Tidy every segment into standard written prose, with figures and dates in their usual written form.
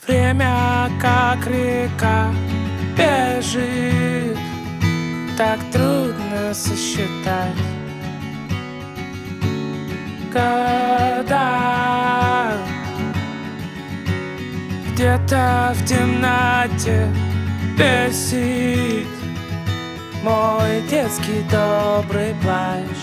Время, как река, бежит, так трудно сосчитать года. Где-то в темноте бесит мой детский добрый плащ.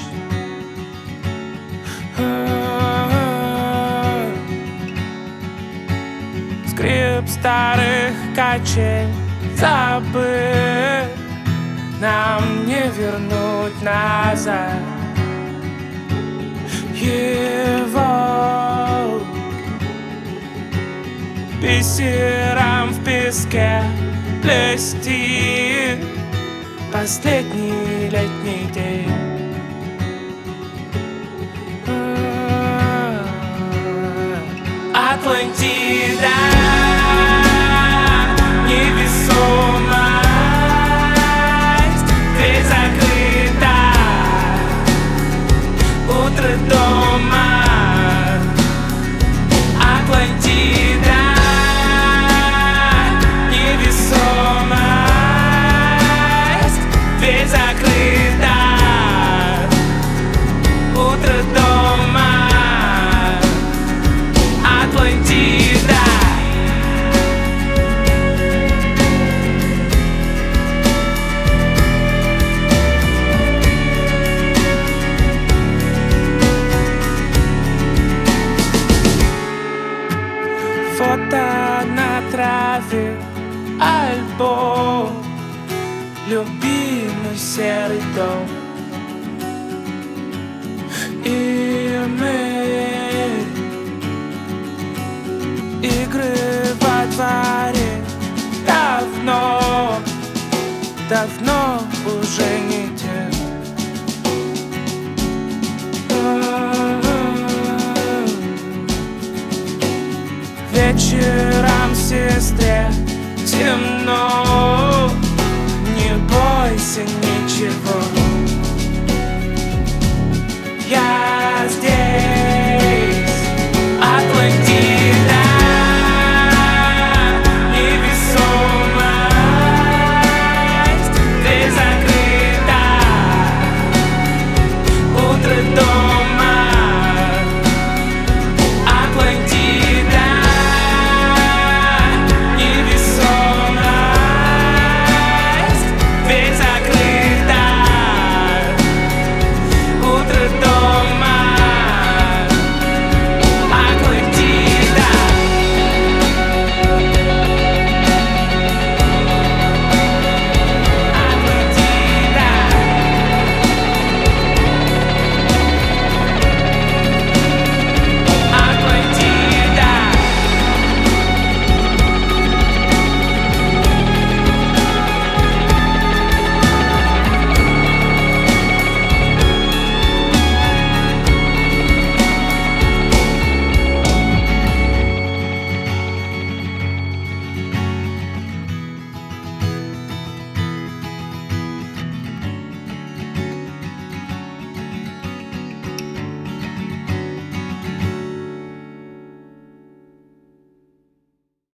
Скрип старых качель забыт, нам не вернуть назад его. Бисером в песке плести последний летний день. Атлантида, невесомость, дверь закрыта, утро дома. Атлантида, невесомость, дверь закрыта, утро дома. Атлантида. Фото на траве, альбом, любимый серый дом. И мы, игры во дворе, давно, давно уже не те. Вечером, сестре, темно, не бойся ничего.